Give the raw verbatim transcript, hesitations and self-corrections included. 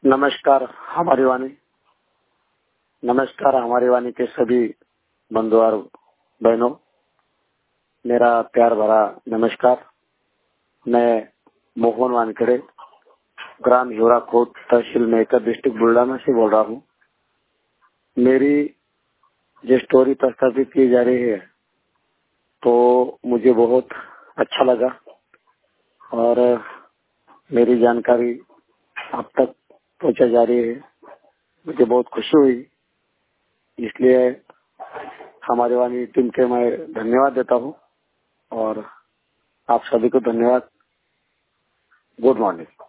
नमस्कार हमारी वाणी नमस्कार हमारी वाणी के सभी बंधु और बहनों, मेरा प्यार भरा नमस्कार। मैं मोहन वानखेड़े, ग्राम हिवराखोट, तहसील मेहकर, डिस्ट्रिक्ट बुल्ढाना से बोल रहा हूँ। मेरी जो स्टोरी प्रस्तुत की जा रही है तो मुझे बहुत अच्छा लगा और मेरी जानकारी आप तक पहुंचा जा रही है, मुझे बहुत खुशी हुई। इसलिए हमारी वाणी टीम के मैं धन्यवाद देता हूँ और आप सभी को धन्यवाद। Good morning.